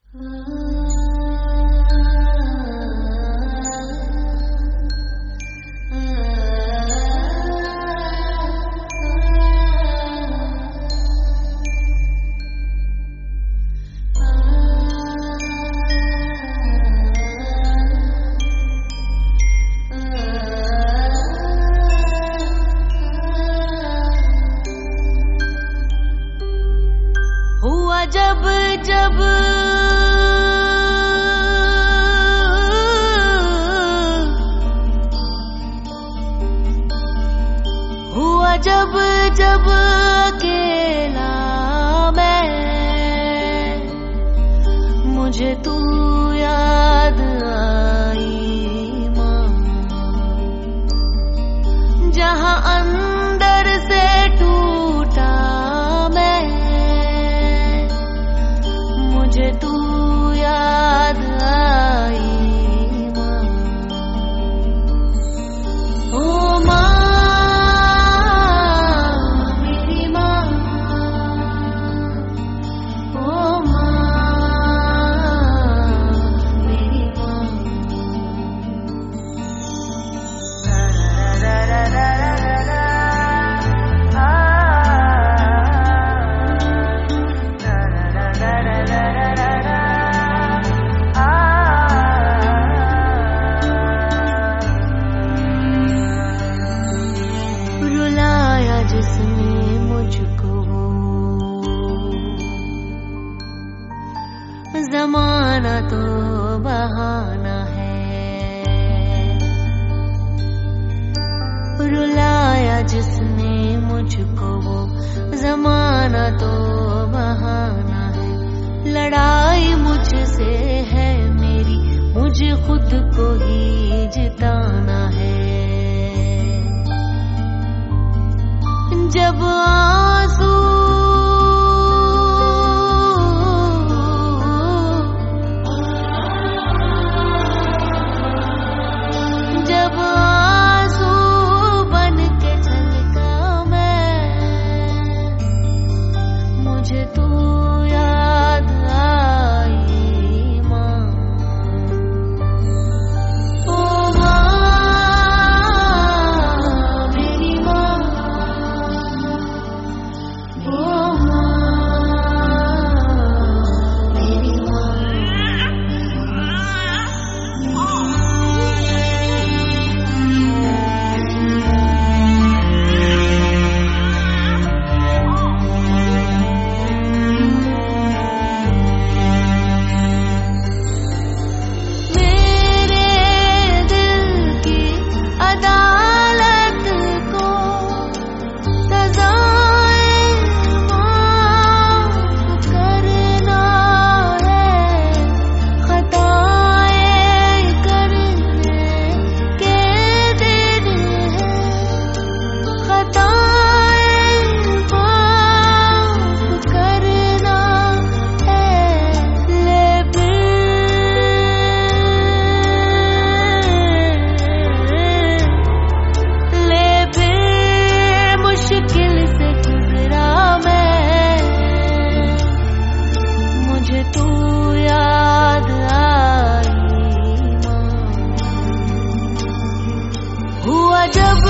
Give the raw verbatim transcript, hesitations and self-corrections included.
जब जब हुआ जब जब अकेला मैं, मुझे तू याद आई माँ। जहाँ अंदर से टूटा मैं, मुझे तू याद आई माँ। ओ माँ मेरी माँ, ओ माँ मेरी माँ। रा रा रा रा रा रा जिसने मुझको ज़माना तो बहाना है, रुलाया जिसने मुझको वो ज़माना तो बहाना है। लड़ाई मुझसे है मेरी, मुझे खुद को ही जिताना है। जब आंसू जब आंसू बन के छलका मैं, मुझे तू याद आई माँ। ओ माँ मेरी माँ, ओ मेरी माँ। मेरे दिल की अदालत को सजाए माफ करना है, खताएं करने के दिन है, खताएं माफ करना है। ले फिर ले फिर मुश्किल से गुजरा मैं, मुझे तू याद आई माँ। हुआ जब